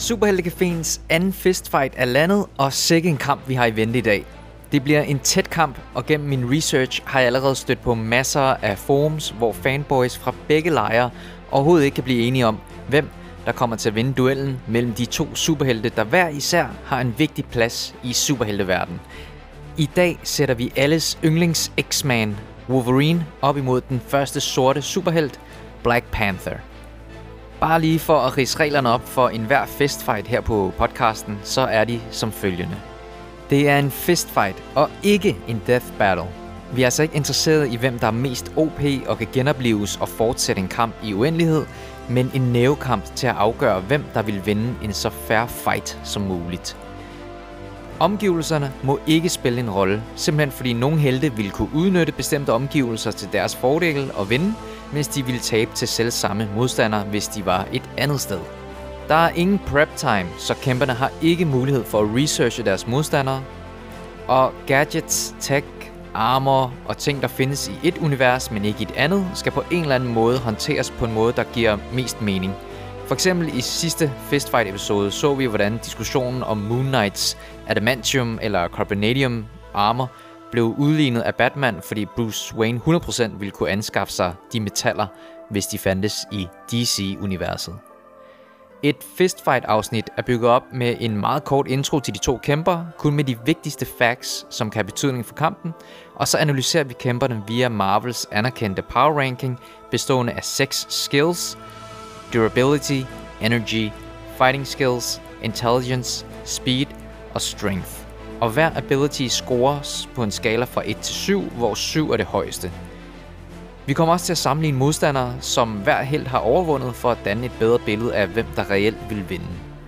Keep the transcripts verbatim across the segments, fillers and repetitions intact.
Superheltecaféens anden fistfight er landet, og sikke en kamp, vi har i vente i dag. Det bliver en tæt kamp, og gennem min research har jeg allerede stødt på masser af forums, hvor fanboys fra begge lejre overhovedet ikke kan blive enige om, hvem der kommer til at vinde duellen mellem de to superhelte, der hver især har en vigtig plads i superhelteverdenen. I dag sætter vi alles yndlings X-Man, Wolverine, op imod den første sorte superhelt, Black Panther. Bare lige for at ridse reglerne op for enhver fistfight her på podcasten, så er de som følgende. Det er en fistfight og ikke en death battle. Vi er altså ikke interesseret i, hvem der er mest O P og kan genopleves og fortsætte en kamp i uendelighed, men en nævekamp til at afgøre, hvem der vil vinde en så fair fight som muligt. Omgivelserne må ikke spille en rolle, simpelthen fordi nogle helte ville kunne udnytte bestemte omgivelser til deres fordel og vinde, mens de ville tabe til selv samme modstandere, hvis de var et andet sted. Der er ingen prep time, så kæmperne har ikke mulighed for at researche deres modstandere, og gadgets, tech, armor og ting, der findes i et univers, men ikke i et andet, skal på en eller anden måde håndteres på en måde, der giver mest mening. For eksempel i sidste Fistfight episode så vi, hvordan diskussionen om Moon Knights adamantium eller carbonadium armor blev udlignet af Batman, fordi Bruce Wayne hundrede procent ville kunne anskaffe sig de metaller, hvis de fandtes i D C-universet. Et Fistfight-afsnit er bygget op med en meget kort intro til de to kæmper, kun med de vigtigste facts, som kan have betydning for kampen, og så analyserer vi kæmperne via Marvels anerkendte power ranking, bestående af seks skills: durability, energy, fighting skills, intelligence, speed og strength. Og hver ability scores på en skala fra et til syv, hvor syv er det højeste. Vi kommer også til at sammenligne modstandere, som hver helt har overvundet for at danne et bedre billede af, hvem der reelt vil vinde.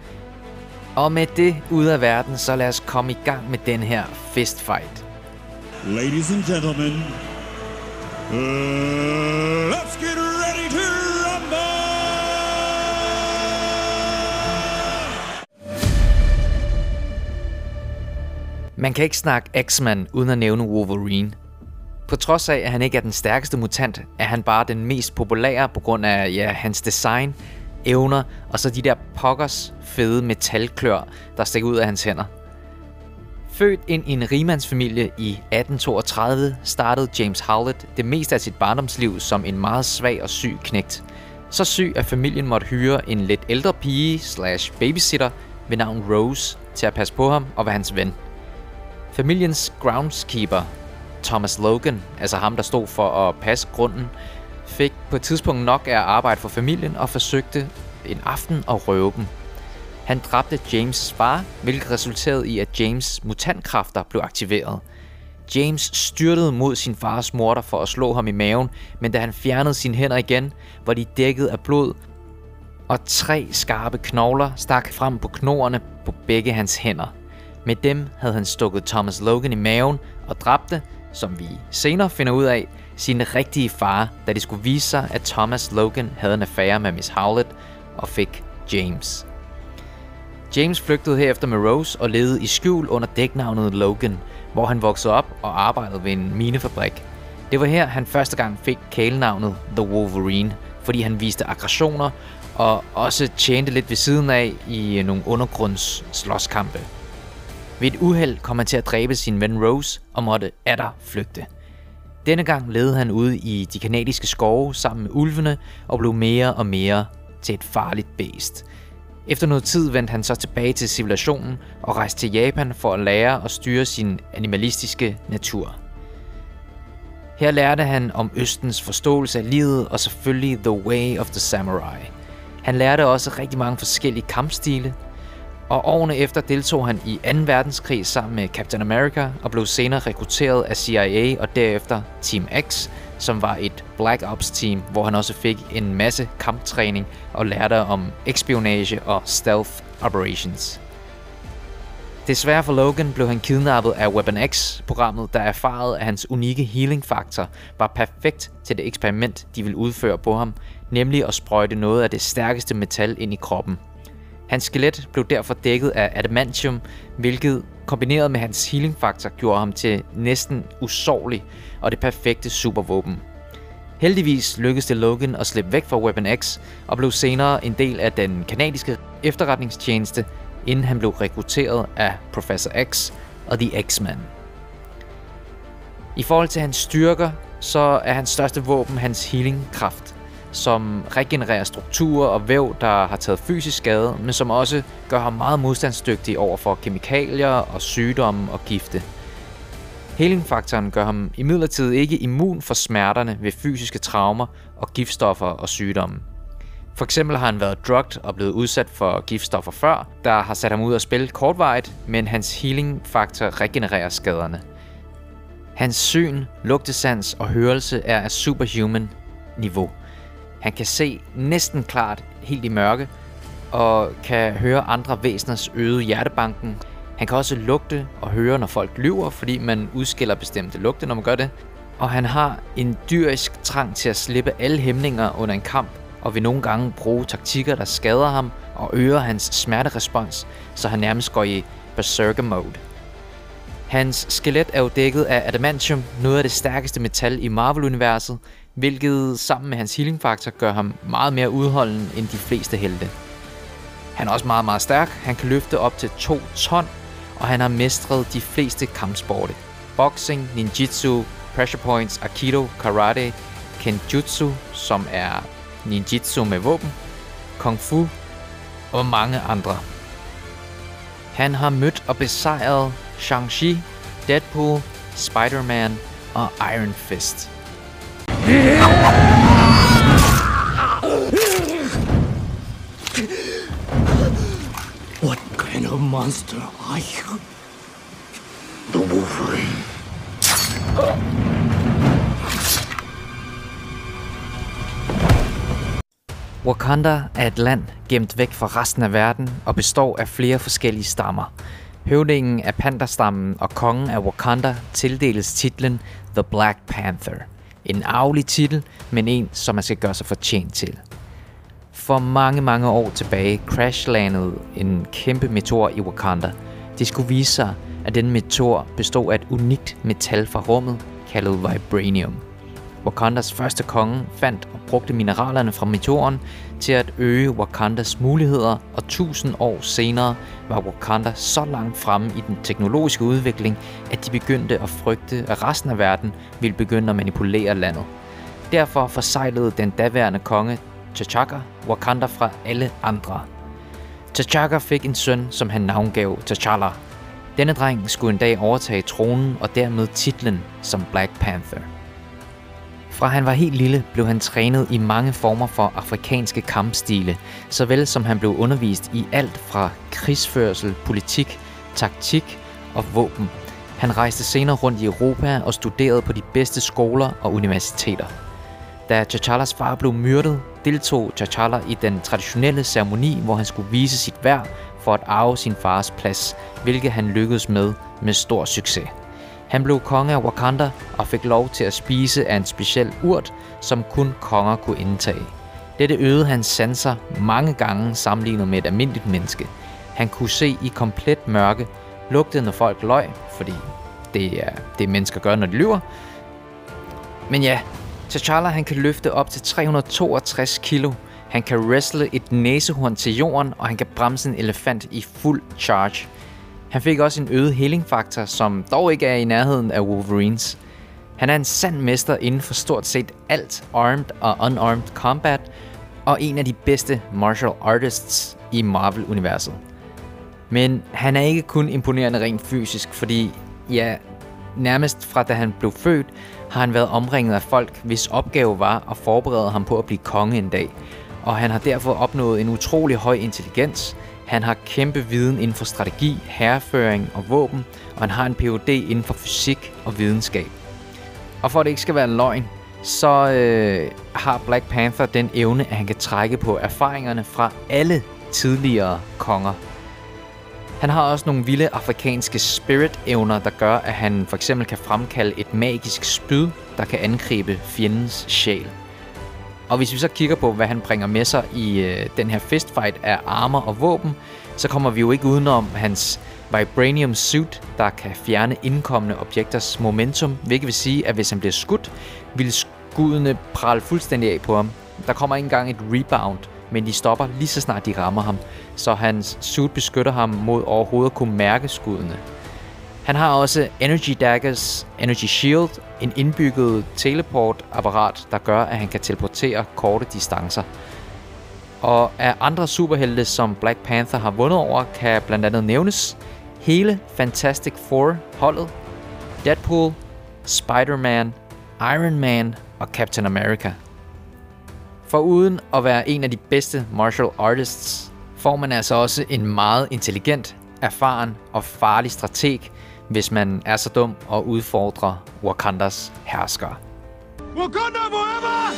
Og med det ude af verden, så lad os komme i gang med den her fistfight. Ladies and gentlemen, uh, let's get ready to rumble! Man kan ikke snakke X-Man uden at nævne Wolverine. På trods af, at han ikke er den stærkeste mutant, er han bare den mest populære på grund af ja, hans design, evner og så de der pokkers fede metalklør, der stikker ud af hans hænder. Født ind i en rigmandsfamilie i atten toogtredive, startede James Howlett det meste af sit barndomsliv som en meget svag og syg knægt. Så syg, at familien måtte hyre en lidt ældre pige slash babysitter ved navn Rose til at passe på ham og være hans ven. Familiens groundskeeper, Thomas Logan, altså ham der stod for at passe grunden, fik på et tidspunkt nok af at arbejde for familien og forsøgte en aften at røve dem. Han dræbte James' far, hvilket resulterede i, at James' mutantkræfter blev aktiveret. James styrtede mod sin fars morder for at slå ham i maven, men da han fjernede sine hænder igen, var de dækket af blod, og tre skarpe knogler stak frem på knoerne på begge hans hænder. Med dem havde han stukket Thomas Logan i maven og dræbte, som vi senere finder ud af, sin rigtige far, da det skulle vise sig, at Thomas Logan havde en affære med Miss Howlett og fik James. James flygtede herefter med Rose og levede i skjul under dæknavnet Logan, hvor han voksede op og arbejdede ved en minefabrik. Det var her, han første gang fik kælenavnet The Wolverine, fordi han viste aggressioner og også tjente lidt ved siden af i nogle undergrunds slåskampe. Ved et uheld kom han til at dræbe sin ven Rose og måtte atter flygte. Denne gang levede han ude i de kanadiske skove sammen med ulvene og blev mere og mere til et farligt bæst. Efter noget tid vendte han så tilbage til civilisationen og rejste til Japan for at lære og styre sin animalistiske natur. Her lærte han om Østens forståelse af livet og selvfølgelig The Way of the Samurai. Han lærte også rigtig mange forskellige kampstile, og årene efter deltog han i anden verdenskrig sammen med Captain America og blev senere rekrutteret af C I A og derefter Team X, som var et Black Ops team, hvor han også fik en masse kamptræning og lærte om espionage og stealth operations. Desværre for Logan blev han kidnappet af Weapon X-programmet, der erfarede, at hans unikke healing-faktor var perfekt til det eksperiment, de ville udføre på ham, nemlig at sprøjte noget af det stærkeste metal ind i kroppen. Hans skelet blev derfor dækket af adamantium, hvilket kombineret med hans healing-faktor gjorde ham til næsten usårlig og det perfekte supervåben. Heldigvis lykkedes det Logan at slippe væk fra Weapon X og blev senere en del af den kanadiske efterretningstjeneste, inden han blev rekrutteret af Professor X og The X-Men. I forhold til hans styrker, så er hans største våben hans healing-kraft, som regenererer strukturer og væv, der har taget fysisk skade, men som også gør ham meget modstandsdygtig over for kemikalier og sygdomme og gifte. Healing-faktoren gør ham imidlertid ikke immun for smerterne ved fysiske traumer og giftstoffer og sygdomme. For eksempel har han været drugged og blevet udsat for giftstoffer før, der har sat ham ud at spille kortvarigt, men hans healing-faktor regenererer skaderne. Hans syn, lugtesans og hørelse er af superhuman niveau. Han kan se næsten klart helt i mørke og kan høre andre væseners øgede hjertebanken. Han kan også lugte og høre, når folk lyver, fordi man udskiller bestemte lugte, når man gør det. Og han har en dyrisk trang til at slippe alle hæmninger under en kamp, og vil nogle gange bruge taktikker, der skader ham og øger hans smerterespons, så han nærmest går i berserker mode. Hans skelet er jo dækket af adamantium, noget af det stærkeste metal i Marvel-universet, hvilket sammen med hans healing-faktor gør ham meget mere udholden end de fleste helte. Han er også meget, meget stærk. Han kan løfte op til to ton, og han har mestret de fleste kampsporte. Boxing, ninjitsu, pressure points, aikido, karate, kenjutsu, som er ninjitsu med våben, kung fu og mange andre. Han har mødt og besejret Shang-Chi, Deadpool, Spider-Man og Iron Fist. What kind of monster are you? The Wolverine. Wakanda er et land gemt væk fra resten af verden og består af flere forskellige stammer. Høvdingen af panterstammen og kongen af Wakanda tildeles titlen The Black Panther. En arvelig titel, men en, som man skal gøre sig fortjent til. For mange, mange år tilbage crashlandede en kæmpe meteor i Wakanda. Det skulle vise sig, at denne meteor bestod af et unikt metal fra rummet, kaldet vibranium. Wakandas første konge fandt og brugte mineralerne fra meteoren til at øge Wakandas muligheder, og tusind år senere var Wakanda så langt fremme i den teknologiske udvikling, at de begyndte at frygte, at resten af verden ville begynde at manipulere landet. Derfor forsejlede den daværende konge T'Chaka Wakanda fra alle andre. T'Chaka fik en søn, som han navngav T'Challa. Denne dreng skulle en dag overtage tronen og dermed titlen som Black Panther. Fra han var helt lille, blev han trænet i mange former for afrikanske kampstile, såvel som han blev undervist i alt fra krigsførsel, politik, taktik og våben. Han rejste senere rundt i Europa og studerede på de bedste skoler og universiteter. Da T'Challas far blev myrdet, deltog T'Challa i den traditionelle ceremoni, hvor han skulle vise sit værd for at arve sin fars plads, hvilket han lykkedes med med stor succes. Han blev konge af Wakanda og fik lov til at spise af en speciel urt, som kun konger kunne indtage. Dette øgede hans sanser mange gange sammenlignet med et almindeligt menneske. Han kunne se i komplet mørke, lugtede når folk løg, fordi det er det mennesker gør, når de lyver. Men ja, T'Challa han kan løfte op til tre hundrede og toogtres kilo. Han kan wrestle et næsehorn til jorden, og han kan bremse en elefant i fuld charge. Han fik også en øget healing-faktor, som dog ikke er i nærheden af Wolverines. Han er en sand mester inden for stort set alt armed og unarmed combat, og en af de bedste martial artists i Marvel-universet. Men han er ikke kun imponerende rent fysisk, fordi ja, nærmest fra da han blev født, har han været omringet af folk, hvis opgave var at forberede ham på at blive konge en dag. Og han har derfor opnået en utrolig høj intelligens. Han har kæmpe viden inden for strategi, hærføring og våben, og han har en P H D inden for fysik og videnskab. Og for at det ikke skal være en løgn, så øh, har Black Panther den evne, at han kan trække på erfaringerne fra alle tidligere konger. Han har også nogle vilde afrikanske spirit-evner, der gør, at han for eksempel kan fremkalde et magisk spyd, der kan angribe fjendens sjæl. Og hvis vi så kigger på, hvad han bringer med sig i øh, den her fistfight af armor og våben, så kommer vi jo ikke udenom hans vibranium suit, der kan fjerne indkommende objekters momentum, hvilket vil sige, at hvis han bliver skudt, vil skuddene pralle fuldstændig af på ham. Der kommer ikke engang et rebound, men de stopper lige så snart de rammer ham, så hans suit beskytter ham mod overhovedet at kunne mærke skuddene. Han har også Energy Daggers, Energy Shield, en indbygget teleport-apparat, der gør, at han kan teleportere korte distancer. Og af andre superhelte, som Black Panther har vundet over, kan blandt andet nævnes hele Fantastic Four-holdet, Deadpool, Spider-Man, Iron Man og Captain America. Foruden at være en af de bedste martial artists, får man altså også en meget intelligent, erfaren og farlig strateg, hvis man er så dum at udfordre Wakandas herskere. Wakanda forever!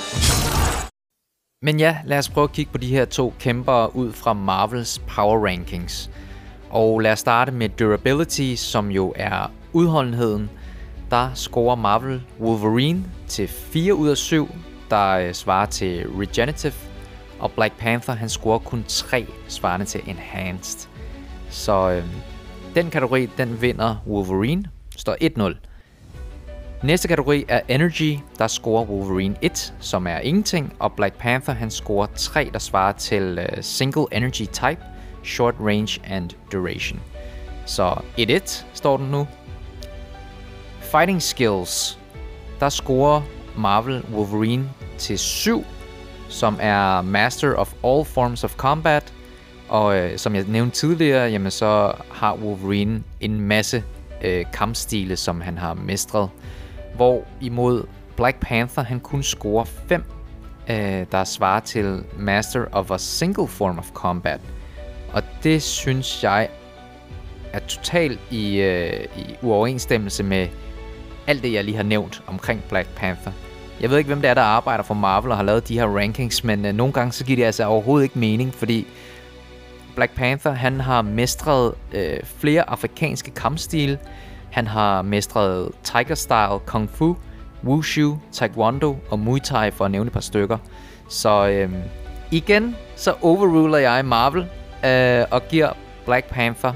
Men ja, lad os prøve at kigge på de her to kæmpere ud fra Marvels Power Rankings. Og lad os starte med Durability, som jo er udholdenheden. Der scorer Marvel Wolverine til fire ud af syv, der svarer til Regenerative. Og Black Panther, han scorer kun tre, svarende til Enhanced. Så øh, den kategori, den vinder Wolverine. Står et nul. Næste kategori er Energy, der scorer Wolverine et, som er ingenting, og Black Panther, han scorer tre, der svarer til uh, Single Energy Type, Short Range and Duration. Så et et står den nu. Fighting Skills, der scorer Marvel Wolverine til syv, som er Master of All Forms of Combat, og øh, som jeg nævnte tidligere, jamen så har Wolverine en masse øh, kampstile, som han har mestret. Hvor imod Black Panther, han kun scorer fem, øh, der svarer til Master of a Single Form of Combat. Og det synes jeg er totalt i, øh, i uoverensstemmelse med alt det, jeg lige har nævnt omkring Black Panther. Jeg ved ikke, hvem det er, der arbejder for Marvel og har lavet de her rankings, men øh, nogle gange så giver det altså overhovedet ikke mening, fordi Black Panther, han har mestret øh, flere afrikanske kampstile. Han har mestret Tiger-style, Kung Fu, Wushu, Taekwondo og Muay Thai, for at nævne et par stykker. Så øh, igen, så overruler jeg Marvel øh, og giver Black Panther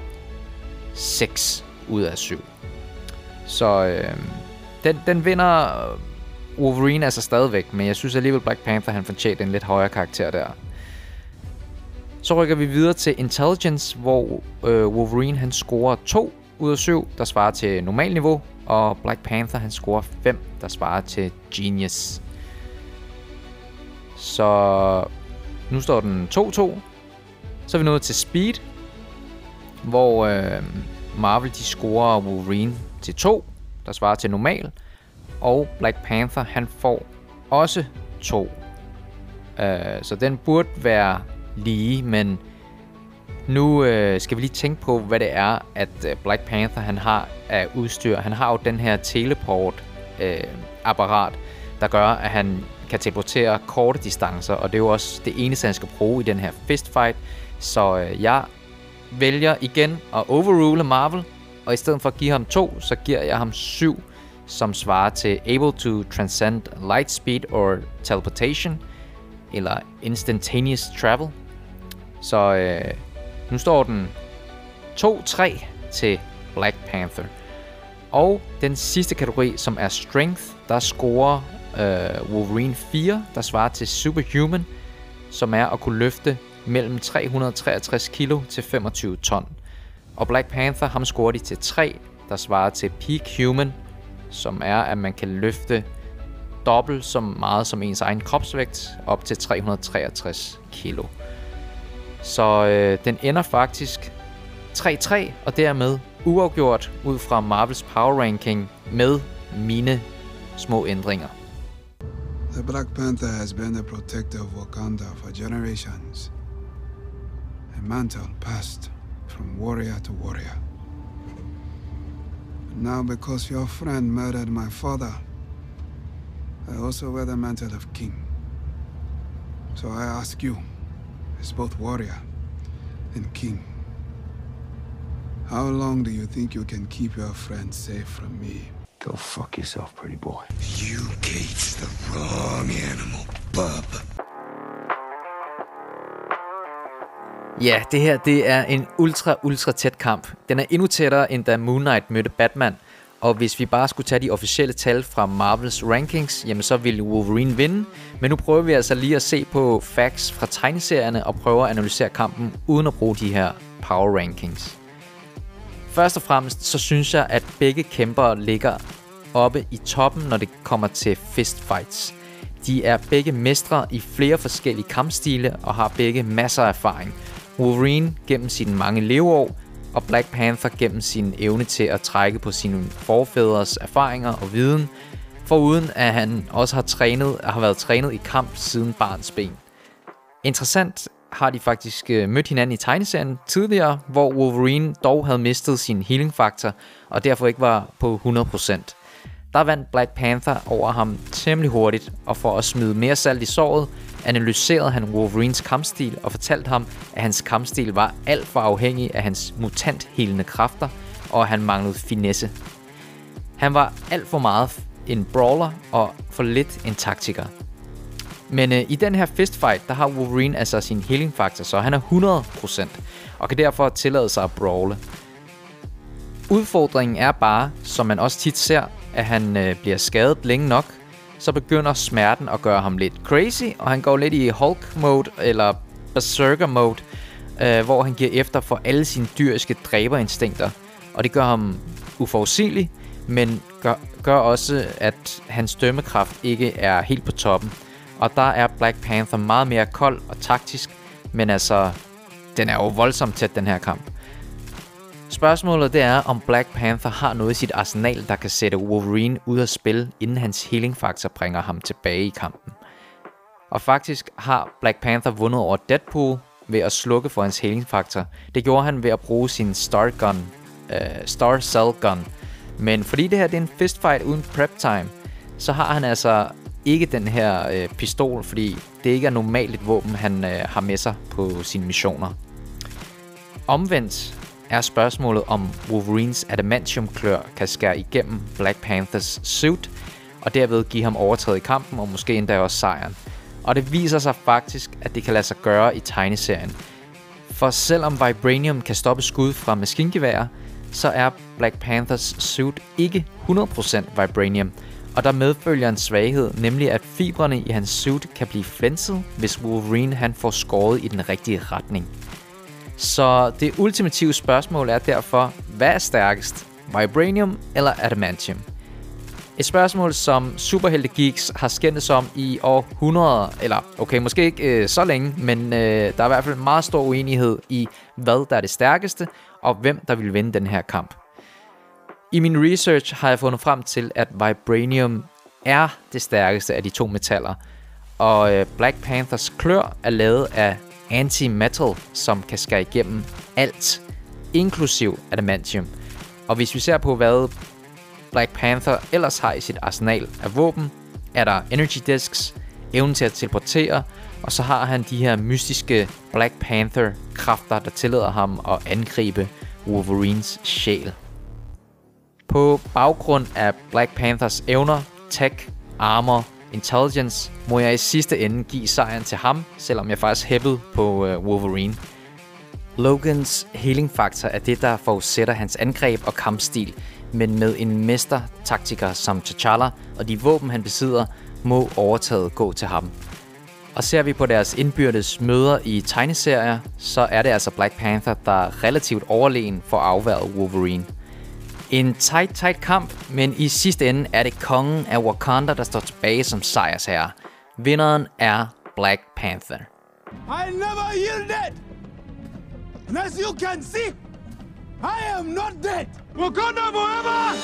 seks ud af syv. Så øh, den, den vinder Wolverine altså stadigvæk, men jeg synes alligevel Black Panther, han fortjener en lidt højere karakter der. Så rykker vi videre til Intelligence, hvor øh, Wolverine, han scorer to ud af syv, der svarer til normal niveau, og Black Panther, han scorer fem, der svarer til Genius. Så nu står den to to. Så er vi nået til Speed, hvor øh, Marvel, de scorer Wolverine til to, der svarer til normal, og Black Panther, han får også to. Øh, så den burde være lige, men nu øh, skal vi lige tænke på, hvad det er, at øh, Black Panther, han har af udstyr. Han har jo den her teleport øh, apparat, der gør, at han kan teleportere korte distancer, og det er jo også det eneste, han skal bruge i den her fistfight. Så øh, jeg vælger igen at overrule Marvel, og i stedet for at give ham to, så giver jeg ham syv, som svarer til Able to Transcend Light Speed or Teleportation, eller Instantaneous Travel. Så øh, nu står den to tre til Black Panther. Og den sidste kategori, som er Strength, der scorer øh, Wolverine fire, der svarer til Superhuman, som er at kunne løfte mellem tre hundrede og treogtres kilo til femogtyve ton. Og Black Panther, ham scorer de til tre, der svarer til Peak Human, som er, at man kan løfte dobbelt så meget som ens egen kropsvægt, op til tre hundrede og treogtres kilo. Så øh, den ender faktisk tre tre, og dermed uafgjort ud fra Marvels Power Ranking med mine små ændringer. The Black Panther has been the protector of Wakanda for generations. A mantle passed from warrior to warrior. Now, because your friend murdered my father, I also wear the mantle of king. So I ask you, as both warrior and king, how long do you think you can keep your friend safe from me? Go fuck yourself, pretty boy. You caged the wrong animal, bub. Ja, det her det er en ultra, ultra tæt kamp. Den er endnu tættere, end da Moon Knight mødte Batman. Og hvis vi bare skulle tage de officielle tal fra Marvels rankings, jamen så ville Wolverine vinde. Men nu prøver vi altså lige at se på facts fra tegneserierne og prøve at analysere kampen uden at bruge de her power rankings. Først og fremmest så synes jeg, at begge kæmpere ligger oppe i toppen, når det kommer til fistfights. De er begge mestre i flere forskellige kampstile og har begge masser af erfaring. Wolverine gennem sine mange leveår, og Black Panther gennem sin evne til at trække på sine forfædres erfaringer og viden, foruden at han også har, trænet, har været trænet i kamp siden barnsben. Interessant har de faktisk mødt hinanden i tegneserien tidligere, hvor Wolverine dog havde mistet sin healing faktor og derfor ikke var på hundrede procent. Der vandt Black Panther over ham temmelig hurtigt, og for at smide mere salt i såret, analyserede han Wolverines kampstil og fortalte ham, at hans kampstil var alt for afhængig af hans mutant-helende kræfter, og at han manglede finesse. Han var alt for meget en brawler og for lidt en taktiker. Men øh, i den her fistfight, der har Wolverine altså sin healing faktor, så han er hundrede procent, og kan derfor tillade sig at brawle. Udfordringen er bare, som man også tit ser, at han øh, bliver skadet længe nok, så begynder smerten at gøre ham lidt crazy, og han går lidt i Hulk-mode eller Berserker-mode, øh, hvor han giver efter for alle sine dyriske dræberinstinkter. Og det gør ham uforudsigelig, men gør, gør også, at hans dømmekraft ikke er helt på toppen. Og der er Black Panther meget mere kold og taktisk, men altså, den er jo voldsomt tæt, den her kamp. Spørgsmålet det er, om Black Panther har noget i sit arsenal, der kan sætte Wolverine ud af spil, inden hans healing faktor bringer ham tilbage i kampen. Og faktisk har Black Panther vundet over Deadpool ved at slukke for hans healing faktor. Det gjorde han ved at bruge sin Star Gun, uh, Star Cell Gun. Men fordi det her det er en fistfight uden prep time, så har han altså ikke den her uh, pistol, fordi det ikke er normalt et våben, han uh, har med sig på sine missioner. Omvendt er spørgsmålet, om Wolverines adamantium-klør kan skære igennem Black Panthers suit, og derved give ham overtaget i kampen, og måske endda også sejren. Og det viser sig faktisk, at det kan lade sig gøre i tegneserien. For selvom Vibranium kan stoppe skud fra maskingeværer, så er Black Panthers suit ikke hundrede procent Vibranium, og der medfølger en svaghed, nemlig at fibrene i hans suit kan blive flænset, hvis Wolverine han får skåret i den rigtige retning. Så det ultimative spørgsmål er derfor, hvad er stærkest? Vibranium eller adamantium? Et spørgsmål, som superheltegeeks har skændes om i århundreder, eller okay, måske ikke øh, så længe, men øh, der er i hvert fald meget stor uenighed i, hvad der er det stærkeste, og hvem der vil vinde den her kamp. I min research har jeg fundet frem til, at Vibranium er det stærkeste af de to metaller, og øh, Black Panthers klør er lavet af anti-metal, som kan skære igennem alt, inklusiv adamantium. Og hvis vi ser på, hvad Black Panther ellers har i sit arsenal af våben, er der energy discs, evnen til at teleportere, og så har han de her mystiske Black Panther-kræfter, der tillader ham at angribe Wolverines sjæl. På baggrund af Black Panthers evner, tech, armor, intelligence, må jeg i sidste ende give sejren til ham, selvom jeg faktisk hæppede på uh, Wolverine. Logans healing faktor er det, der forudsætter hans angreb og kampstil, men med en mester-taktiker som T'Challa og de våben, han besidder, må overtaget gå til ham. Og ser vi på deres indbyrdes møder i tegneserier, så er det altså Black Panther, der er relativt overlegen for at afværge Wolverine. En tight, tight kamp, men i sidste ende er det kongen af Wakanda, der står tilbage som sejrsherre. Vinderen er Black Panther. I never yielded! And as you can see, I am not dead! Wakanda forever!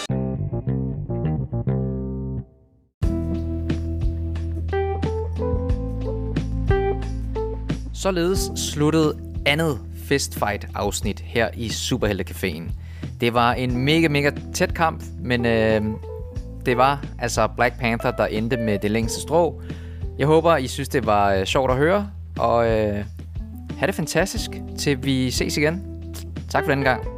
Således sluttede andet fistfight-afsnit her i Superhelte-caféen. Det var en mega, mega tæt kamp, men øh, det var altså Black Panther, der endte med det længste strå. Jeg håber, I synes, det var øh, sjovt at høre, og øh, have det fantastisk, til vi ses igen. Tak for denne gang.